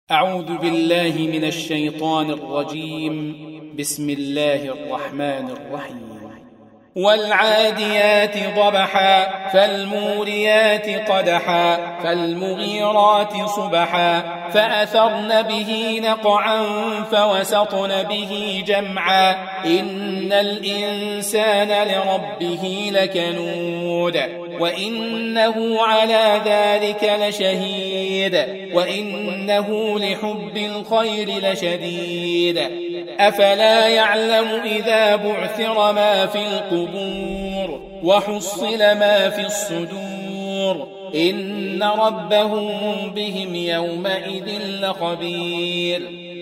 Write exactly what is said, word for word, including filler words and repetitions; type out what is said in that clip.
أعوذ بالله من الشيطان الرجيم. بسم الله الرحمن الرحيم. والعاديات ضبحا فالموريات قدحا فالمغيرات صبحا فأثرن به نقعا فوسطن به جمعا إن الإنسان لربه لكنود وإنه على ذلك لشهيد وإنه لحب الخير لشديد أفلا يعلم إذا بعثر ما في القبور وحصل ما في الصدور إن ربهم بهم يومئذ لخبير